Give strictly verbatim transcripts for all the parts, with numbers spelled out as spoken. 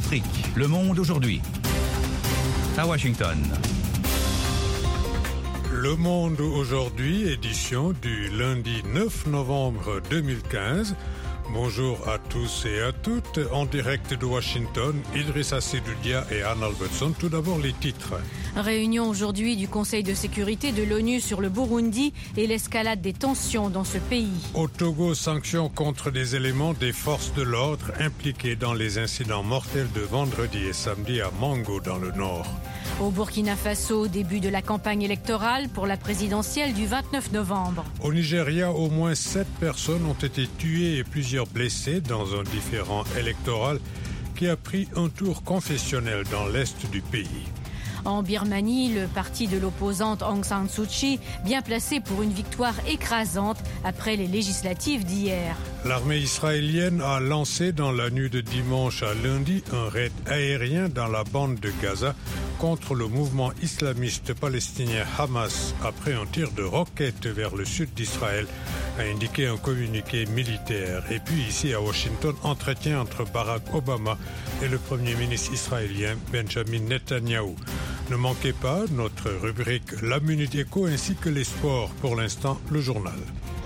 Afrique, Le Monde aujourd'hui. À Washington. Le Monde aujourd'hui, édition du lundi neuf novembre deux mille quinze. Bonjour à tous et à toutes. En direct de Washington, Idrissa Seydoudia et Anne Albertson. Tout d'abord, les titres. Réunion aujourd'hui du Conseil de sécurité de l'ONU sur le Burundi et l'escalade des tensions dans ce pays. Au Togo, sanctions contre des éléments des forces de l'ordre impliqués dans les incidents mortels de vendredi et samedi à Mango dans le nord. Au Burkina Faso, début de la campagne électorale pour la présidentielle du vingt-neuf novembre. Au Nigeria, au moins sept personnes ont été tuées et plusieurs blessées dans un différend électoral qui a pris un tour confessionnel dans l'est du pays. En Birmanie, le parti de l'opposante Aung San Suu Kyi, bien placé pour une victoire écrasante après les législatives d'hier. L'armée israélienne a lancé dans la nuit de dimanche à lundi un raid aérien dans la bande de Gaza contre le mouvement islamiste palestinien Hamas après un tir de roquette vers le sud d'Israël, a indiqué un communiqué militaire. Et puis ici à Washington, entretien entre Barack Obama et le premier ministre israélien Benjamin Netanyahou. Ne manquez pas notre rubrique La Minute Éco ainsi que les sports. Pour l'instant, le journal.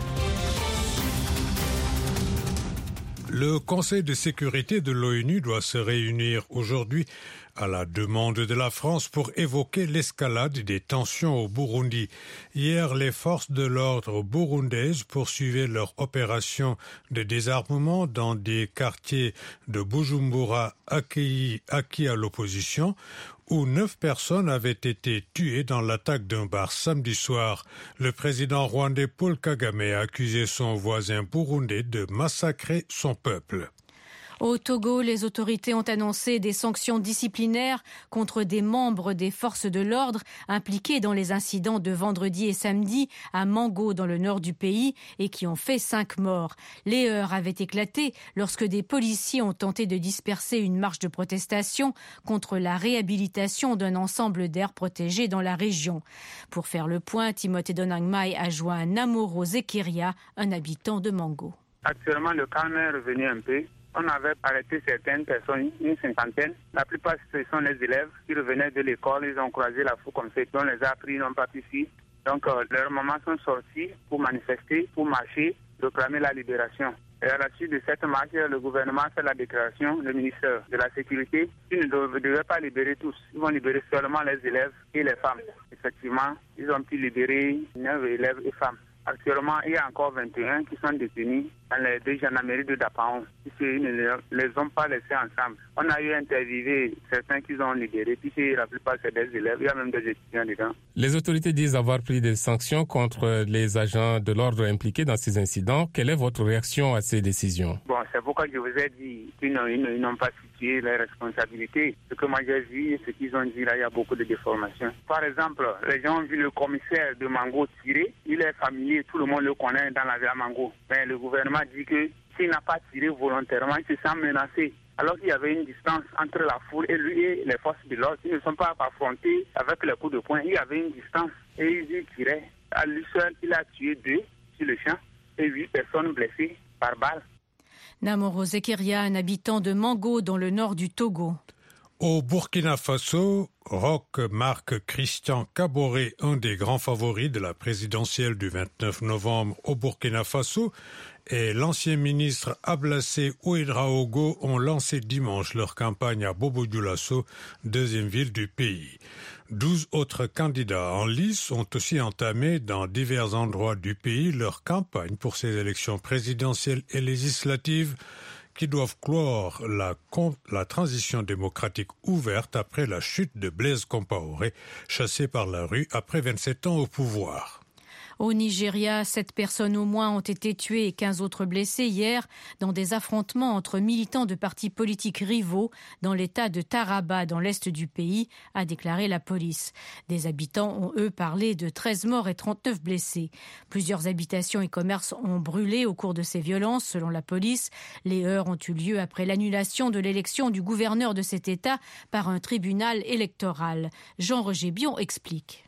Le Conseil de sécurité de l'ONU doit se réunir aujourd'hui à la demande de la France pour évoquer l'escalade des tensions au Burundi. Hier, les forces de l'ordre burundaises poursuivaient leur opération de désarmement dans des quartiers de Bujumbura acquis, acquis à l'opposition, où neuf personnes avaient été tuées dans l'attaque d'un bar samedi soir. Le président rwandais Paul Kagame a accusé son voisin burundais de massacrer son peuple. Au Togo, les autorités ont annoncé des sanctions disciplinaires contre des membres des forces de l'ordre impliqués dans les incidents de vendredi et samedi à Mango dans le nord du pays et qui ont fait cinq morts. Les heurts avaient éclaté lorsque des policiers ont tenté de disperser une marche de protestation contre la réhabilitation d'un ensemble d'aires protégées dans la région. Pour faire le point, Timothée Donangmai a joint Namoro Zekeria, un habitant de Mango. Actuellement, le calme est revenu un peu. On avait arrêté certaines personnes, une cinquantaine. La plupart, ce sont les élèves qui revenaient de l'école. Ils ont croisé la foule comme ça. On les a pris, ils n'ont pas pu suivre. Donc, euh, leurs mamans sont sorties pour manifester, pour marcher, réclamer la libération. Et à la suite de cette marche, le gouvernement a fait la déclaration, le ministère de la Sécurité, qu'ils ne devaient pas libérer tous. Ils vont libérer seulement les élèves et les femmes. Effectivement, ils ont pu libérer neuf élèves et femmes. Actuellement, il y a encore vingt et un qui sont détenus dans les deux gendarmeries de Dapaon, puisqu'ils ne les ont pas laissés ensemble. On a eu interviewé certains qui ont libérés, puisque la plupart c'est des élèves, il y a même des étudiants dedans. Les autorités disent avoir pris des sanctions contre les agents de l'ordre impliqués dans ces incidents. Quelle est votre réaction à ces décisions? Bon, c'est pourquoi je vous ai dit qu'ils n'ont, ils n'ont pas situé les responsabilités. Ce que moi j'ai vu, ce qu'ils ont dit là, il y a beaucoup de déformations. Par exemple, les gens ont vu le commissaire de Mango tirer, il est familier, tout le monde le connaît dans la ville à Mango. Mais le gouvernement dit que s'il n'a pas tiré volontairement, il se sent menacé. Alors qu'il y avait une distance entre la foule et lui et les forces de l'ordre. Ils ne sont pas affrontés avec les coups de poing. Il y avait une distance et il tirait. À lui seul, il a tué deux sur le champ et huit personnes blessées par balle. Namoro Zekeria, un habitant de Mango dans le nord du Togo. Au Burkina Faso, Roch Marc Christian Kaboré, un des grands favoris de la présidentielle du vingt-neuf novembre au Burkina Faso, et l'ancien ministre Ablassé Ouédraogo ont lancé dimanche leur campagne à Bobo-Dioulasso, deuxième ville du pays. Douze autres candidats en lice ont aussi entamé dans divers endroits du pays leur campagne pour ces élections présidentielles et législatives qui doivent clore la, la transition démocratique ouverte après la chute de Blaise Compaoré, chassé par la rue après vingt-sept ans au pouvoir. Au Nigeria, sept personnes au moins ont été tuées et quinze autres blessées hier dans des affrontements entre militants de partis politiques rivaux dans l'état de Taraba, dans l'est du pays, a déclaré la police. Des habitants ont, eux, parlé de treize morts et trente-neuf blessés. Plusieurs habitations et commerces ont brûlé au cours de ces violences, selon la police. Les heurts ont eu lieu après l'annulation de l'élection du gouverneur de cet état par un tribunal électoral. Jean-Roger Bion explique.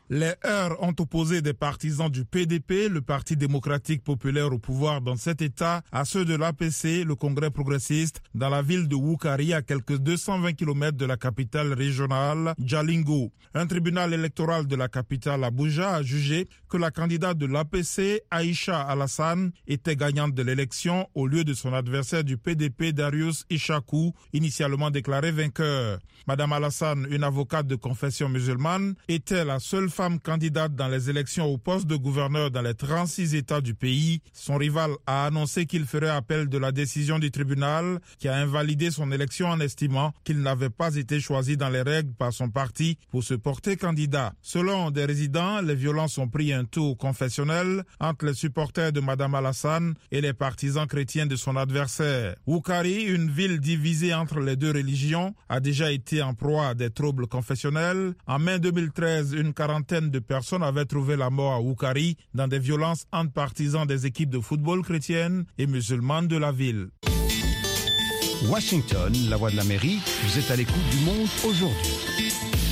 Les heurts ont opposé des partisans du P D P, le Parti démocratique populaire au pouvoir dans cet État, à ceux de l'A P C, le Congrès progressiste, dans la ville de Wukari, à quelques deux cent vingt kilomètres de la capitale régionale, Jalingo. Un tribunal électoral de la capitale Abuja a jugé que la candidate de l'A P C, Aïcha Alassane, était gagnante de l'élection au lieu de son adversaire du P D P, Darius Ishaku, initialement déclaré vainqueur. Madame Alassane, une avocate de confession musulmane, était la seule femme candidate dans les élections au poste de gouverneur dans les trente-six États du pays. Son rival a annoncé qu'il ferait appel de la décision du tribunal qui a invalidé son élection en estimant qu'il n'avait pas été choisi dans les règles par son parti pour se porter candidat. Selon des résidents, les violences ont pris un tour confessionnel entre les supporters de Madame Alassane et les partisans chrétiens de son adversaire. Wukari, une ville divisée entre les deux religions, a déjà été en proie à des troubles confessionnels. En mai deux mille treize, une quarantaine de personnes avaient trouvé la mort à Wukari dans des violences entre partisans des équipes de football chrétiennes et musulmanes de la ville. Washington, la voix de l'Amérique, vous êtes à l'écoute du monde aujourd'hui.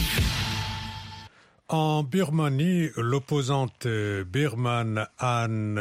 En Birmanie, l'opposante birmane Aung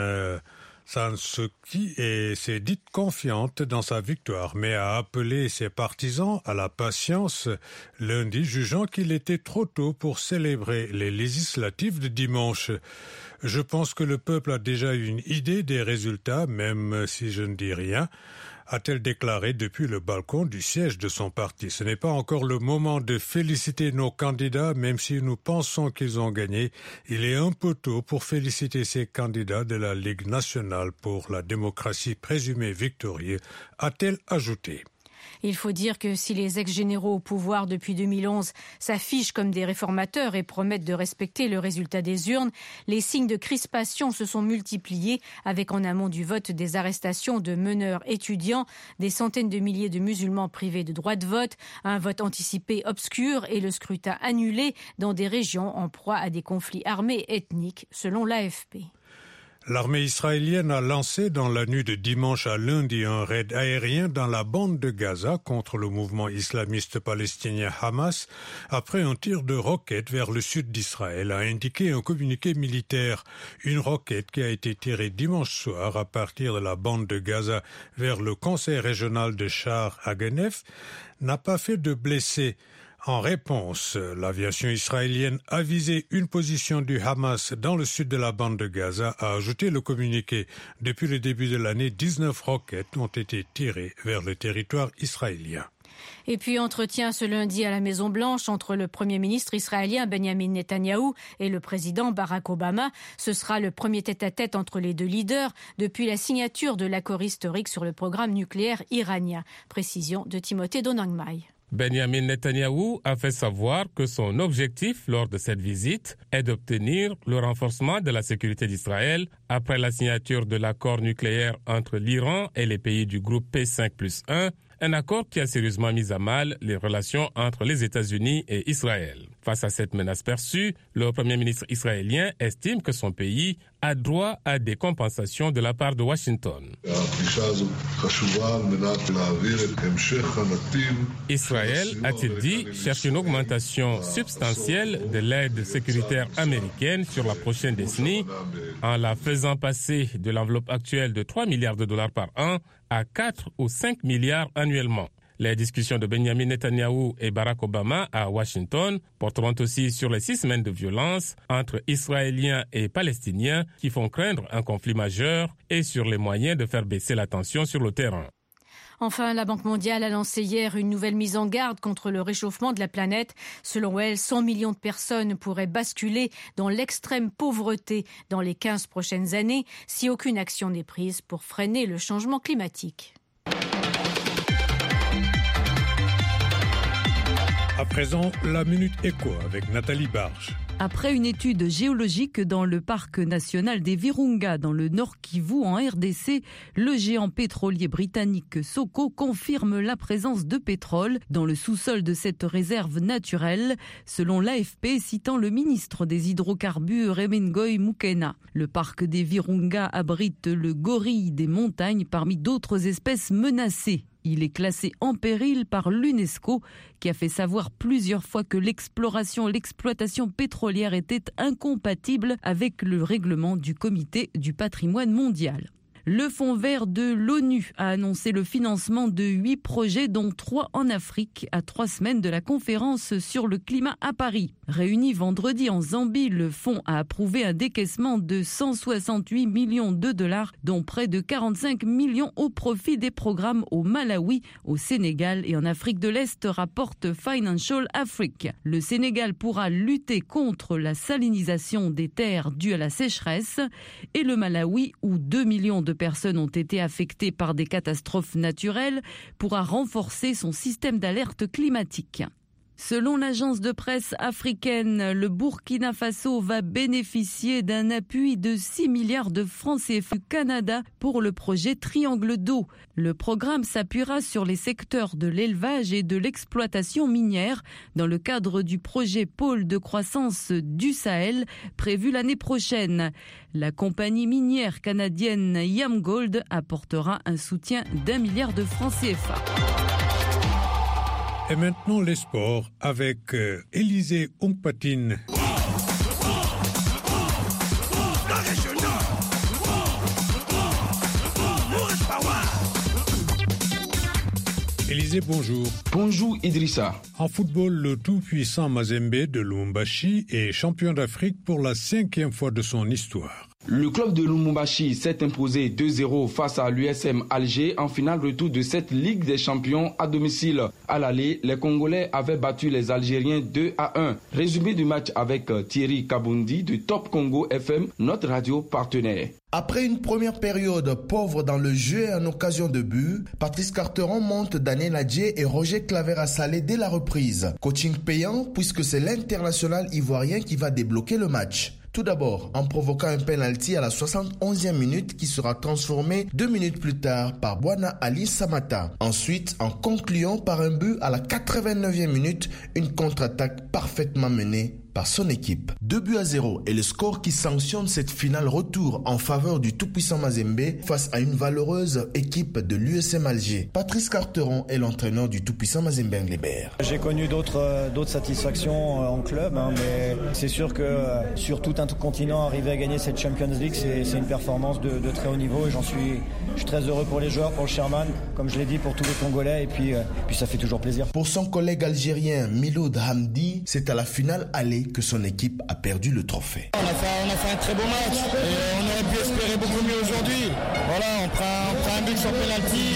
San Suu Kyi s'est dite confiante dans sa victoire, mais a appelé ses partisans à la patience lundi, jugeant qu'il était trop tôt pour célébrer les législatives de dimanche. Je pense que le peuple a déjà une idée des résultats, même si je ne dis rien, a-t-elle déclaré depuis le balcon du siège de son parti. Ce n'est pas encore le moment de féliciter nos candidats, même si nous pensons qu'ils ont gagné. Il est un peu tôt pour féliciter ces candidats de la Ligue nationale pour la démocratie présumée victorieuse, a-t-elle ajouté. Il faut dire que si les ex-généraux au pouvoir depuis deux mille onze s'affichent comme des réformateurs et promettent de respecter le résultat des urnes, les signes de crispation se sont multipliés avec en amont du vote des arrestations de meneurs étudiants, des centaines de milliers de musulmans privés de droit de vote, un vote anticipé obscur et le scrutin annulé dans des régions en proie à des conflits armés ethniques, selon l'A F P. L'armée israélienne a lancé dans la nuit de dimanche à lundi un raid aérien dans la bande de Gaza contre le mouvement islamiste palestinien Hamas après un tir de roquette vers le sud d'Israël, a indiqué un communiqué militaire. Une roquette qui a été tirée dimanche soir à partir de la bande de Gaza vers le conseil régional de Sha'ar HaGanef n'a pas fait de blessés. En réponse, l'aviation israélienne a visé une position du Hamas dans le sud de la bande de Gaza, a ajouté le communiqué. Depuis le début de l'année, dix-neuf roquettes ont été tirées vers le territoire israélien. Et puis entretien ce lundi à la Maison-Blanche entre le Premier ministre israélien Benjamin Netanyahou et le président Barack Obama. Ce sera le premier tête-à-tête entre les deux leaders depuis la signature de l'accord historique sur le programme nucléaire iranien. Précision de Timothée Donangmai. Benjamin Netanyahou a fait savoir que son objectif lors de cette visite est d'obtenir le renforcement de la sécurité d'Israël après la signature de l'accord nucléaire entre l'Iran et les pays du groupe P cinq plus un, un accord qui a sérieusement mis à mal les relations entre les États-Unis et Israël. Face à cette menace perçue, le Premier ministre israélien estime que son pays a droit à des compensations de la part de Washington. Israël, a-t-il dit, cherche une augmentation substantielle de l'aide sécuritaire américaine sur la prochaine décennie en la faisant passer de l'enveloppe actuelle de trois milliards de dollars par an à quatre ou cinq milliards annuellement. Les discussions de Benjamin Netanyahou et Barack Obama à Washington porteront aussi sur les six semaines de violence entre Israéliens et Palestiniens qui font craindre un conflit majeur et sur les moyens de faire baisser la tension sur le terrain. Enfin, la Banque mondiale a lancé hier une nouvelle mise en garde contre le réchauffement de la planète. Selon elle, cent millions de personnes pourraient basculer dans l'extrême pauvreté dans les quinze prochaines années si aucune action n'est prise pour freiner le changement climatique. À présent, la Minute Éco avec Nathalie Barge. Après une étude géologique dans le parc national des Virunga dans le Nord Kivu en R D C, le géant pétrolier britannique Soko confirme la présence de pétrole dans le sous-sol de cette réserve naturelle, selon l'A F P citant le ministre des hydrocarbures Emengoy Mukena. Le parc des Virunga abrite le gorille des montagnes parmi d'autres espèces menacées. Il est classé en péril par l'UNESCO, qui a fait savoir plusieurs fois que l'exploration et l'exploitation pétrolière étaient incompatibles avec le règlement du Comité du patrimoine mondial. Le Fonds vert de l'ONU a annoncé le financement de huit projets, dont trois en Afrique, à trois semaines de la conférence sur le climat à Paris. Réuni vendredi en Zambie, le fonds a approuvé un décaissement de cent soixante-huit millions de dollars, dont près de quarante-cinq millions au profit des programmes au Malawi, au Sénégal et en Afrique de l'Est, rapporte Financial Africa. Le Sénégal pourra lutter contre la salinisation des terres due à la sécheresse et le Malawi, où deux millions de personnes ont été affectées par des catastrophes naturelles, pourra renforcer son système d'alerte climatique. Selon l'agence de presse africaine, le Burkina Faso va bénéficier d'un appui de six milliards de francs C F A du Canada pour le projet Triangle d'eau. Le programme s'appuiera sur les secteurs de l'élevage et de l'exploitation minière dans le cadre du projet Pôle de croissance du Sahel prévu l'année prochaine. La compagnie minière canadienne Yamgold apportera un soutien d'un milliard de francs C F A. Et maintenant les sports avec euh, Élisée Ongpatine. Élisée, bonjour. Bonjour Idrissa. En football, le tout-puissant Mazembe de Lubumbashi est champion d'Afrique pour la cinquième fois de son histoire. Le club de Lubumbashi s'est imposé deux zéro face à l'U S M Alger en finale retour de cette Ligue des champions à domicile. À l'aller, les Congolais avaient battu les Algériens deux à un. Résumé du match avec Thierry Kabundi de Top Congo F M, notre radio partenaire. Après une première période pauvre dans le jeu et en occasion de but, Patrice Carteron monte Daniel Adjé et Roger Claver à Salé dès la reprise. Coaching payant puisque c'est l'international ivoirien qui va débloquer le match. Tout d'abord, en provoquant un penalty à la soixante et onzième minute qui sera transformé deux minutes plus tard par Bwana Ali Samata. Ensuite, en concluant par un but à la quatre-vingt-neuvième minute, une contre-attaque parfaitement menée par son équipe. deux buts à zéro est le score qui sanctionne cette finale retour en faveur du tout-puissant Mazembe face à une valeureuse équipe de l'U S M Alger. Patrice Carteron est l'entraîneur du tout-puissant Mazembe Englebert. J'ai connu d'autres, euh, d'autres satisfactions euh, en club, hein, mais c'est sûr que euh, sur tout un continent, arriver à gagner cette Champions League, c'est, c'est une performance de, de très haut niveau et j'en suis, je suis très heureux pour les joueurs, pour le chairman, comme je l'ai dit, pour tous les Congolais et puis, euh, puis ça fait toujours plaisir. Pour son collègue algérien Miloud Hamdi, c'est à la finale aller que son équipe a perdu le trophée. On a fait, on a fait un très beau match et on aurait pu espérer beaucoup mieux aujourd'hui. Voilà, on prend, on prend un but sur penalty.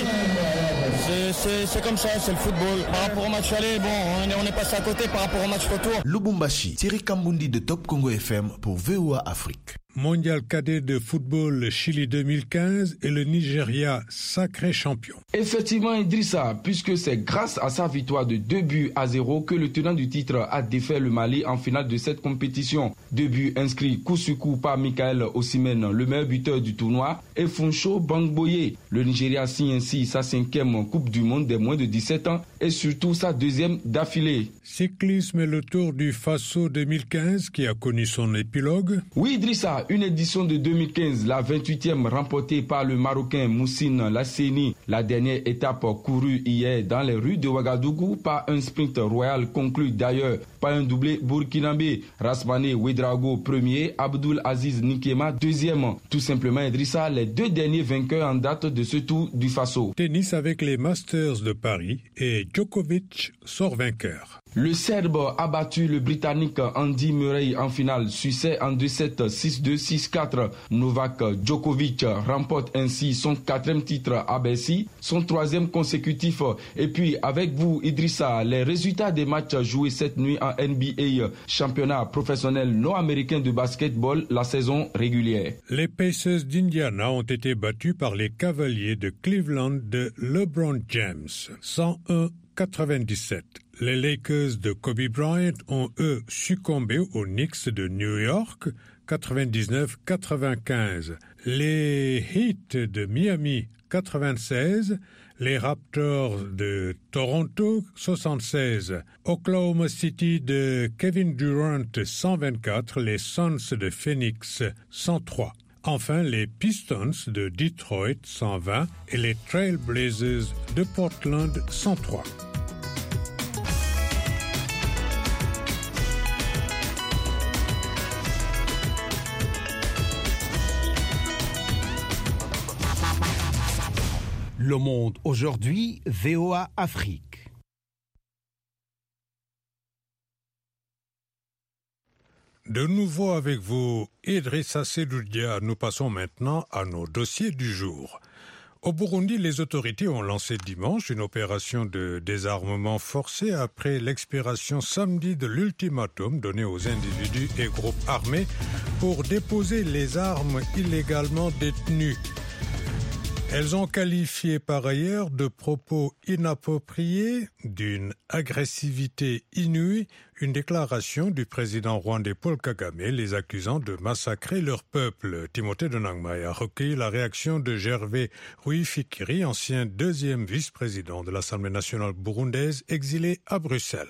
C'est, c'est, c'est comme ça, c'est le football. Par rapport au match aller, bon, on est, on est passé à côté par rapport au match retour. Lubumbashi, Thierry Kambundi de Top Congo F M pour V O A Afrique. Mondial cadet de football Chili deux mille quinze et le Nigeria sacré champion. Effectivement Idrissa, puisque c'est grâce à sa victoire de deux buts à zéro que le tenant du titre a défait le Mali en finale de cette compétition. Deux buts inscrits coup sur coup par Michael Osimhen, le meilleur buteur du tournoi, et Funsho Bangboye. Le Nigeria signe ainsi sa cinquième Coupe du Monde des moins de dix-sept ans et surtout sa deuxième d'affilée. Cyclisme et le Tour du Faso deux mille quinze qui a connu son épilogue. Oui Idrissa, une édition de deux mille quinze, la vingt-huitième remportée par le Marocain Moussine Lasseni. La dernière étape courue hier dans les rues de Ouagadougou par un sprint royal conclu d'ailleurs par un doublé burkinabé. Rasmane Ouedraogo premier, Abdul Aziz Nikema deuxième. Tout simplement Idrissa, les deux derniers vainqueurs en date de ce Tour du Faso. Tennis avec les Masters de Paris et Djokovic sort vainqueur. Le Serbe a battu le Britannique Andy Murray en finale, succès en deux sept, six deux, six quatre. Novak Djokovic remporte ainsi son quatrième titre à Bercy, son troisième consécutif. Et puis avec vous Idrissa, les résultats des matchs joués cette nuit en N B A, championnat professionnel nord-américain de basketball, la saison régulière. Les Pacers d'Indiana ont été battus par les Cavaliers de Cleveland de LeBron James, cent un quatre-vingt-dix-sept. Les Lakers de Kobe Bryant ont, eux, succombé aux Knicks de New York, quatre-vingt-dix-neuf quatre-vingt-quinze. Les Heat de Miami, quatre-vingt-seize. Les Raptors de Toronto, soixante-seize. Oklahoma City de Kevin Durant, cent vingt-quatre. Les Suns de Phoenix, cent trois. Enfin, les Pistons de Detroit cent vingt et les Trail Blazers de Portland cent trois. Le Monde aujourd'hui, V O A Afrique. De nouveau avec vous, Idrissa Seloudia. Nous passons maintenant à nos dossiers du jour. Au Burundi, les autorités ont lancé dimanche une opération de désarmement forcé après l'expiration samedi de l'ultimatum donné aux individus et groupes armés pour déposer les armes illégalement détenues. Elles ont qualifié par ailleurs de propos inappropriés, d'une agressivité inouïe, une déclaration du président rwandais Paul Kagame les accusant de massacrer leur peuple. Timothée Donangmay a recueilli la réaction de Gervais Rui-Fikiri, ancien deuxième vice-président de l'Assemblée nationale burundaise, exilé à Bruxelles.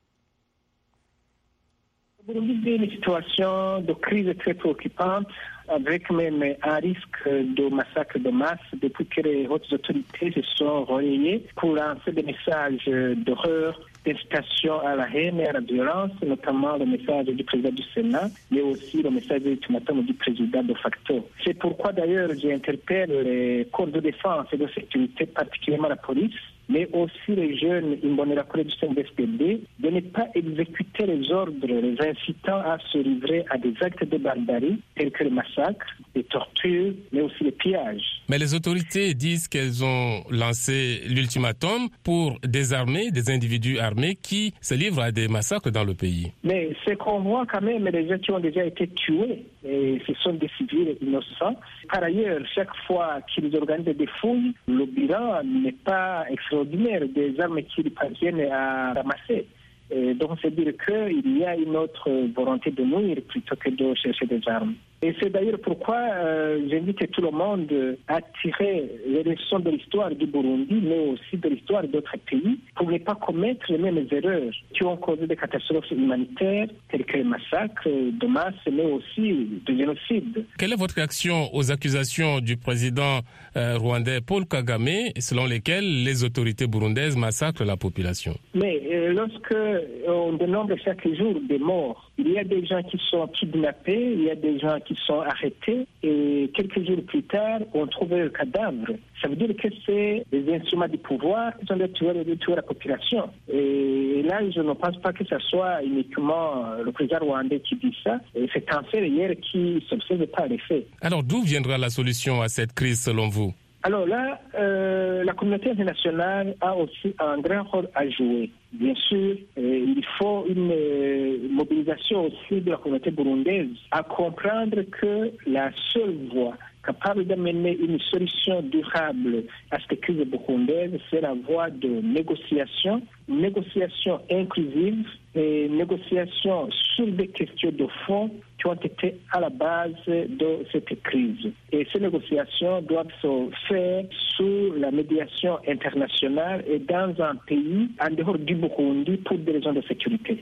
Le Burundi est une situation de crise très préoccupante, avec même un risque de massacre de masse depuis que les hautes autorités se sont relayées pour lancer des messages d'horreur, d'incitation à la haine et à la violence, notamment le message du président du Sénat, mais aussi le message ultimatum du président de facto. C'est pourquoi d'ailleurs j'interpelle les corps de défense et de sécurité, particulièrement la police, mais aussi les jeunes Imbonerakure du C N D S P D, de ne pas exécuter les ordres, les incitant à se livrer à des actes de barbarie, tels que les massacres, les tortures, mais aussi les pillages. Mais les autorités disent qu'elles ont lancé l'ultimatum pour désarmer des individus armés qui se livrent à des massacres dans le pays. Mais c'est qu'on voit quand même les gens qui ont déjà été tués, et ce sont des civils innocents. Par ailleurs, chaque fois qu'ils organisent des fouilles, le bilan n'est pas extraordinaire des armes qu'ils parviennent à ramasser. Et donc, c'est dire qu'il y a une autre volonté de nuire plutôt que de chercher des armes. Et c'est d'ailleurs pourquoi euh, j'invite tout le monde à tirer les leçons de l'histoire du Burundi, mais aussi de l'histoire d'autres pays, pour ne pas commettre les mêmes erreurs qui ont causé des catastrophes humanitaires, telles que les massacres de masse, mais aussi des génocides. Quelle est votre réaction aux accusations du président euh, rwandais Paul Kagame, selon lesquelles les autorités burundaises massacrent la population? Mais euh, lorsque on dénombre chaque jour des morts, il y a des gens qui sont kidnappés, il y a des gens qui sont arrêtés et quelques jours plus tard, on trouve le cadavre. Ça veut dire que c'est des instruments du pouvoir qui sont de tuer, de tuer la population. Et là, je ne pense pas que ce soit uniquement le président rwandais qui dit ça. Et c'est un fait hier qui s'observe par les faits. Alors, d'où viendra la solution à cette crise selon vous? Alors là, euh, la communauté internationale a aussi un grand rôle à jouer. Bien sûr, euh, il faut une euh, mobilisation aussi de la communauté burundaise à comprendre que la seule voie capable d'amener une solution durable à cette crise burundaise, c'est la voie de négociation, négociation inclusive et négociation sur des questions de fond qui ont été à la base de cette crise. Et ces négociations doivent se faire sous la médiation internationale et dans un pays en dehors du Burundi pour des raisons de sécurité.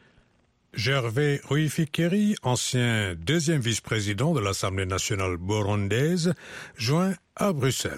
Gervais Rui-Fikiri, ancien deuxième vice-président de l'Assemblée nationale burundaise, joint à Bruxelles.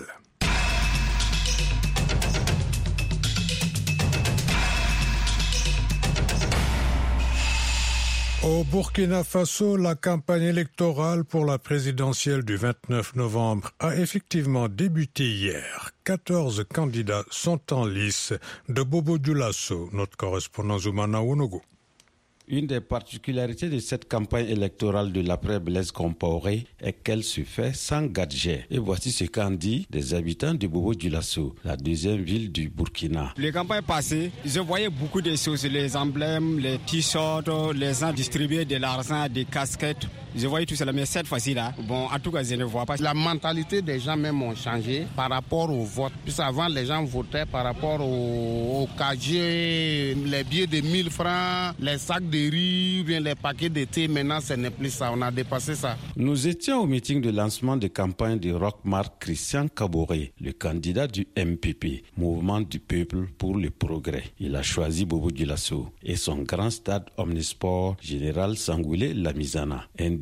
Au Burkina Faso, la campagne électorale pour la présidentielle du vingt-neuf novembre a effectivement débuté hier. quatorze candidats sont en lice. De Bobo Dioulasso, notre correspondant Zoumana Ounogo. Une des particularités de cette campagne électorale de l'après-Blaise Compaoré est qu'elle se fait sans gadget. Et voici ce qu'en dit des habitants de Bobo Dioulasso, la deuxième ville du Burkina. Les campagnes passées, je voyais beaucoup de choses, les emblèmes, les t-shirts, les gens distribuaient de l'argent, des casquettes. Je voyais tout cela, mais cette fois-ci là, bon, en tout cas, je ne vois pas. La mentalité des gens même ont changé par rapport au vote. Puis avant, les gens votaient par rapport au, au K G, les billets de mille francs, les sacs de riz, bien les paquets de thé. Maintenant, ce n'est plus ça. On a dépassé ça. Nous étions au meeting de lancement de campagne de Rockmark Christian Kaboré, le candidat du M P P, Mouvement du Peuple pour le Progrès. Il a choisi Bobo Dioulasso et son grand stade omnisport Général Sangoulé Lamizana, un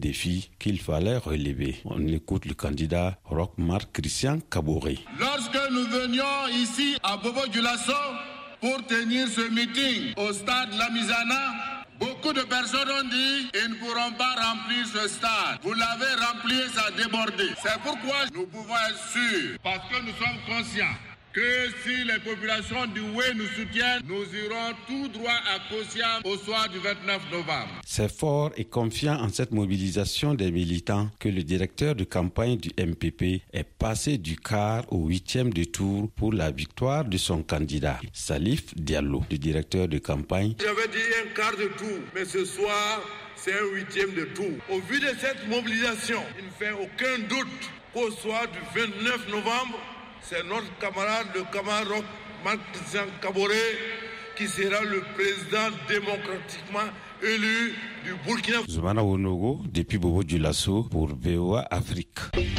défis qu'il fallait relever. On écoute le candidat Roch Marc Christian Kaboré. Lorsque nous venions ici à Bobo-Dioulasso pour tenir ce meeting au stade Lamizana, beaucoup de personnes ont dit qu'ils ne pourront pas remplir ce stade. Vous l'avez rempli et ça a débordé. C'est pourquoi nous pouvons être sûrs, parce que nous sommes conscients que si les populations du Oué nous soutiennent, nous irons tout droit à Kosiam au soir du vingt-neuf novembre. C'est fort et confiant en cette mobilisation des militants que le directeur de campagne du M P P est passé du quart au huitième de tour pour la victoire de son candidat, Salif Diallo, le directeur de campagne. J'avais dit un quart de tour, mais ce soir, c'est un huitième de tour. Au vu de cette mobilisation, il ne fait aucun doute qu'au soir du vingt-neuf novembre, c'est notre camarade, le camarade Roch Marc Christian Kaboré, qui sera le président démocratiquement élu du Burkina. Zoumana Wonogo, depuis Bobo-Dioulasso pour V O A Afrique.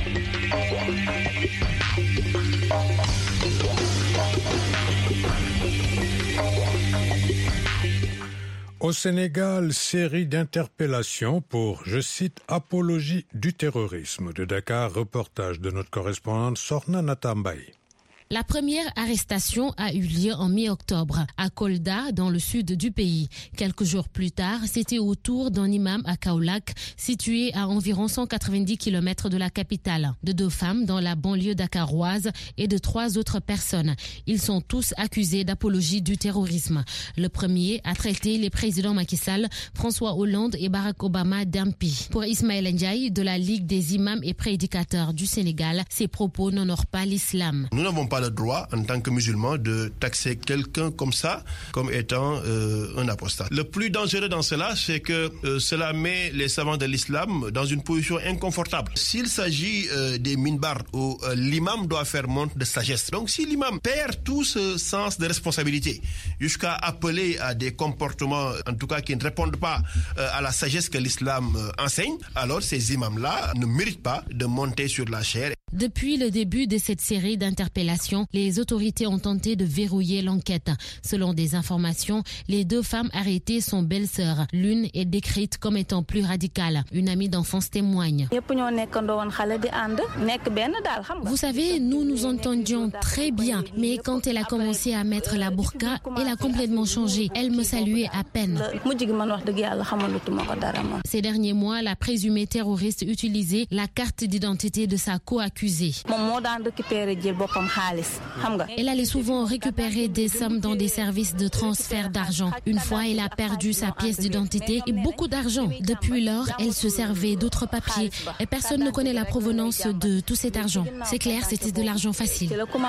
Au Sénégal, série d'interpellations pour, je cite, apologie du terrorisme. De Dakar, reportage de notre correspondante Sorna Natambaye. La première arrestation a eu lieu en mi-octobre à Kolda, dans le sud du pays. Quelques jours plus tard, c'était au tour d'un imam à Kaolack, situé à environ cent quatre-vingt-dix kilomètres de la capitale, de deux femmes dans la banlieue dakaroise et de trois autres personnes. Ils sont tous accusés d'apologie du terrorisme. Le premier a traité les présidents Macky Sall, François Hollande et Barack Obama d'impies. Pour Ismaël Ndiaye de la Ligue des imams et prédicateurs du Sénégal, ces propos n'honorent pas l'islam. Nous n'avons pas le droit, en tant que musulmans, de taxer quelqu'un comme ça, comme étant euh, un apostat. Le plus dangereux dans cela, c'est que euh, cela met les savants de l'islam dans une position inconfortable. S'il s'agit euh, des minbars où euh, l'imam doit faire montre de sagesse, donc si l'imam perd tout ce sens de responsabilité jusqu'à appeler à des comportements, en tout cas qui ne répondent pas euh, à la sagesse que l'islam euh, enseigne, alors ces imams-là ne méritent pas de monter sur la chaire. Depuis le début de cette série d'interpellations, les autorités ont tenté de verrouiller l'enquête. Selon des informations, les deux femmes arrêtées sont belles-sœurs. L'une est décrite comme étant plus radicale. Une amie d'enfance témoigne. Vous savez, nous nous entendions très bien, mais quand elle a commencé à mettre la burqa, elle a complètement changé. Elle me saluait à peine. Ces derniers mois, la présumée terroriste utilisait la carte d'identité de sa co-accusée. Elle allait souvent récupérer des sommes dans des services de transfert d'argent. Une fois, elle a perdu sa pièce d'identité et beaucoup d'argent. Depuis lors, elle se servait d'autres papiers et personne ne connaît la provenance de tout cet argent. C'est clair, c'était de l'argent facile.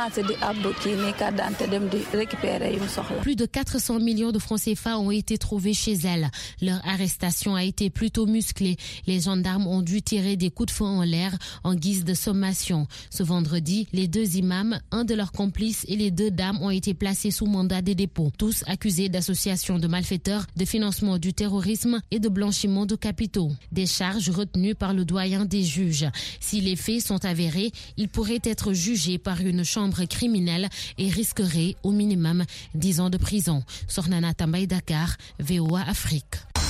Plus de quatre cents millions de francs C F A ont été trouvés chez elle. Leur arrestation a été plutôt musclée. Les gendarmes ont dû tirer des coups de feu en l'air en guise de sommation. Ce vendredi, les deux imams, un de leurs complices et les deux dames ont été placés sous mandat de dépôt. Tous accusés d'association de malfaiteurs, de financement du terrorisme et de blanchiment de capitaux. Des charges retenues par le doyen des juges. Si les faits sont avérés, ils pourraient être jugés par une chambre criminelle et risqueraient au minimum dix ans de prison. Sornana Tambaye, Dakar, V O A Afrique.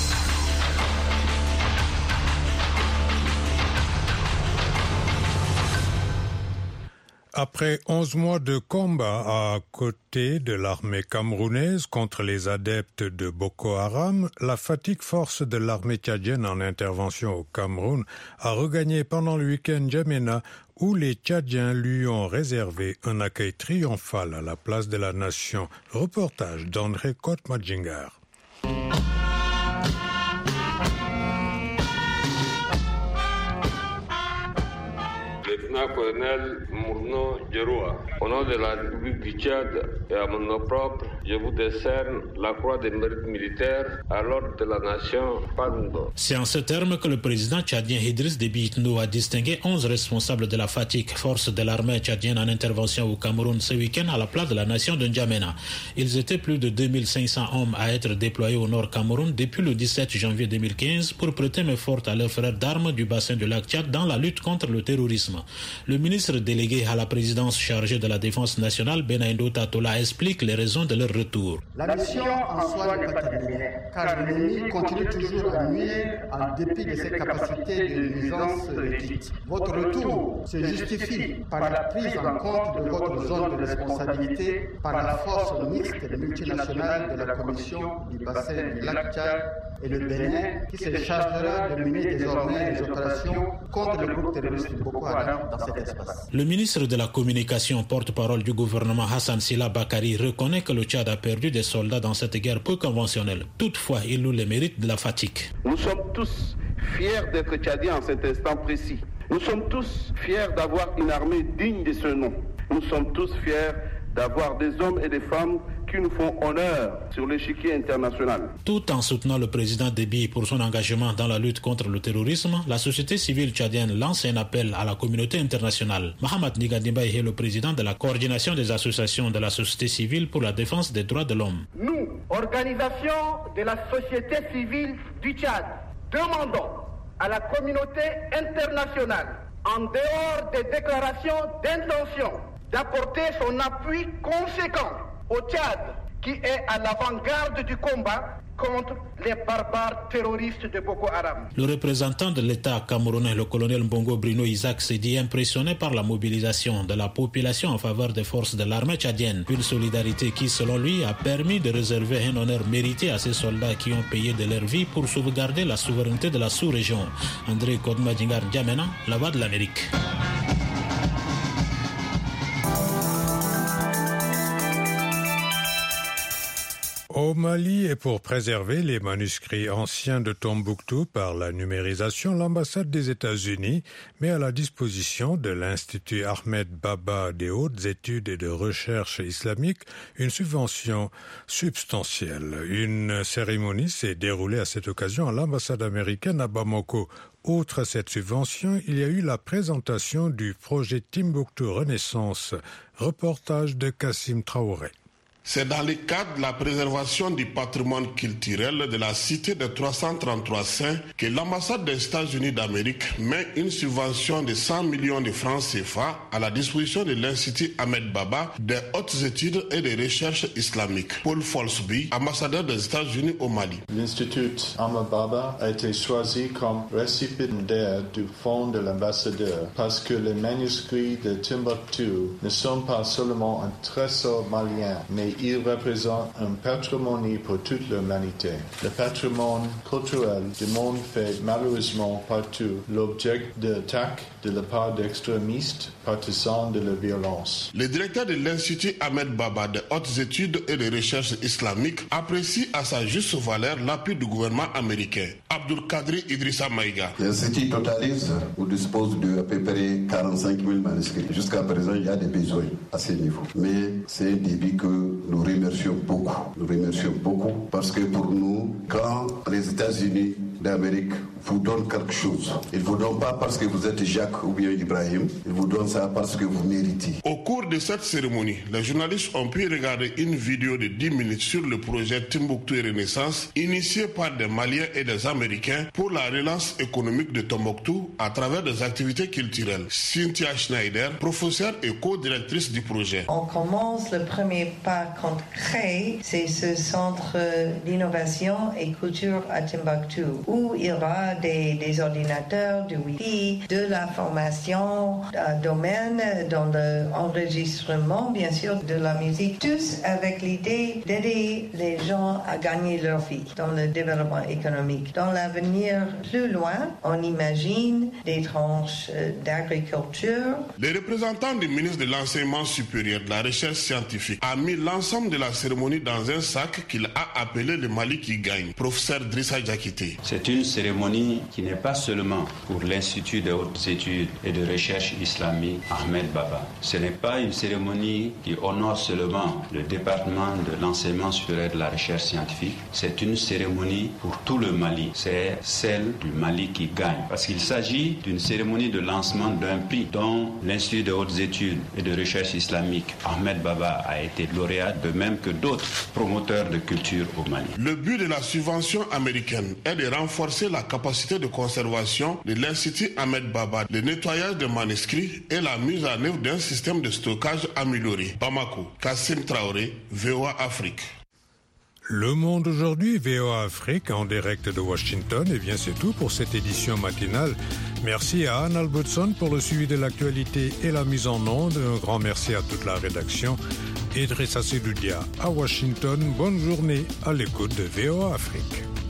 Après onze mois de combat à côté de l'armée camerounaise contre les adeptes de Boko Haram, la Fatigue Force de l'armée tchadienne en intervention au Cameroun a regagné pendant le week-end N'Djamena, où les Tchadiens lui ont réservé un accueil triomphal à la place de la nation. Reportage d'André Cote-Madjingar. Lieutenant-colonel Mourno Djeroua, au nom de la République du Tchad et à mon nom propre, je vous décerne la croix des mérites militaires à l'ordre de la nation Pando. C'est en ce terme que le président tchadien Idriss Déby Itno a distingué onze responsables de la Fatigue, force de l'armée tchadienne en intervention au Cameroun ce week-end à la place de la nation de N'Djamena. Ils étaient plus de deux mille cinq cents hommes à être déployés au nord Cameroun depuis le dix-sept janvier deux mille quinze pour prêter main forte à leurs frères d'armes du bassin du lac Tchad dans la lutte contre le terrorisme. Le ministre délégué à la présidence chargé de la défense nationale, Benaindo Tatola, explique les raisons de leur retour. La mission en soi n'est pas terminée, car l'ennemi continue toujours à nuire en dépit de ses capacités de nuisance dites. Votre retour se justifie par la prise en compte de votre zone de responsabilité par la force mixte multinationale de la Commission du bassin du lac Tchad et le Bénin, qui se chargera de mener désormais les opérations contre le groupe terroriste Boko Haram dans cet espace. Le ministre de la Communication, porte-parole du gouvernement Hassan Sila Bakari, reconnaît que le Tchad a perdu des soldats dans cette guerre peu conventionnelle. Toutefois, il loue les mérites de la fatigue. Nous sommes tous fiers d'être Tchadiens en cet instant précis. Nous sommes tous fiers d'avoir une armée digne de ce nom. Nous sommes tous fiers d'avoir des hommes et des femmes qui nous font honneur sur l'échiquier international. Tout en soutenant le président Déby pour son engagement dans la lutte contre le terrorisme, la société civile tchadienne lance un appel à la communauté internationale. Mohamed Nigadimbaye est le président de la coordination des associations de la société civile pour la défense des droits de l'homme. Nous, organisation de la société civile du Tchad, demandons à la communauté internationale, en dehors des déclarations d'intention, d'apporter son appui conséquent au Tchad, qui est à l'avant-garde du combat contre les barbares terroristes de Boko Haram. Le représentant de l'État camerounais, le colonel Mbongo Bruno Isaac, s'est dit impressionné par la mobilisation de la population en faveur des forces de l'armée tchadienne. Une solidarité qui, selon lui, a permis de réserver un honneur mérité à ces soldats qui ont payé de leur vie pour sauvegarder la souveraineté de la sous-région. André Kodmadingar Djamena, la voix de l'Amérique. Au Mali, et pour préserver les manuscrits anciens de Tombouctou par la numérisation, l'ambassade des États-Unis met à la disposition de l'Institut Ahmed Baba des hautes études et de recherche islamique une subvention substantielle. Une cérémonie s'est déroulée à cette occasion à l'ambassade américaine à Bamako. Outre cette subvention, il y a eu la présentation du projet Timbuktu Renaissance, reportage de Kassim Traoré. C'est dans le cadre de la préservation du patrimoine culturel de la cité de trois cent trente-trois saints que l'ambassade des États-Unis d'Amérique met une subvention de cent millions de francs C F A à la disposition de l'Institut Ahmed Baba des hautes études et des recherches islamiques. Paul Folsby, ambassadeur des États-Unis au Mali. L'Institut Ahmed Baba a été choisi comme récipiendaire du fonds de l'ambassadeur parce que les manuscrits de Timbuktu ne sont pas seulement un trésor malien, mais il représente un patrimoine pour toute l'humanité. Le patrimoine culturel du monde fait malheureusement partout l'objet d'attaques de la part d'extrémistes partisans de la violence. Le directeur de l'Institut Ahmed Baba des hautes études et de recherche islamique apprécie à sa juste valeur l'appui du gouvernement américain. Abdul Kadri Idrissa Maïga. L'Institut totalise ou dispose de à peu près quarante-cinq mille manuscrits. Jusqu'à présent, il y a des besoins à ce niveau. Mais c'est un débit que nous remercions beaucoup. Nous remercions beaucoup parce que pour nous, quand les États-Unis d'Amérique vous donnent quelque chose, ils ne vous donnent pas parce que vous êtes Jacques ou bien Ibrahim, ils vous donnent ça parce que vous méritez. Au cours de cette cérémonie, les journalistes ont pu regarder une vidéo de dix minutes sur le projet Timbuktu Renaissance, initié par des Maliens et des Américains pour la relance économique de Tombouctou à travers des activités culturelles. Cynthia Schneider, professeure et co-directrice du projet. On commence le premier pas concret, c'est ce centre d'innovation et culture à Timbuktu, où il y aura des, des ordinateurs, du Wi-Fi, de la formation, un domaine dans l'enregistrement, bien sûr, de la musique, tous avec l'idée d'aider les gens à gagner leur vie dans le développement économique. Dans l'avenir plus loin, on imagine des tranches d'agriculture. Les représentants du ministre de l'Enseignement supérieur, de la Recherche scientifique, a mis l'ensemble de la cérémonie dans un sac qu'il a appelé le Mali qui gagne. Professeur Drissa Diakité. C'est une cérémonie qui n'est pas seulement pour l'Institut de hautes études et de recherche islamique Ahmed Baba. Ce n'est pas une cérémonie qui honore seulement le département de l'enseignement supérieur de la recherche scientifique. C'est une cérémonie pour tout le Mali. C'est celle du Mali qui gagne. Parce qu'il s'agit d'une cérémonie de lancement d'un prix dont l'Institut de hautes études et de recherche islamique Ahmed Baba a été lauréat, de même que d'autres promoteurs de culture au Mali. Le but de la subvention américaine est de renforcer la capacité capacités de conservation de l'Institut Ahmed Baba, le nettoyage des manuscrits et la mise en œuvre d'un système de stockage amélioré. Bamako, Kassim Traoré, V O A Afrique. Le Monde aujourd'hui, V O A Afrique, en direct de Washington. Et bien c'est tout pour cette édition matinale. Merci à Anne Albertson pour le suivi de l'actualité et la mise en onde. Un grand merci à toute la rédaction. Idrissa Sedoudia à Washington. Bonne journée à l'écoute de V O A Afrique.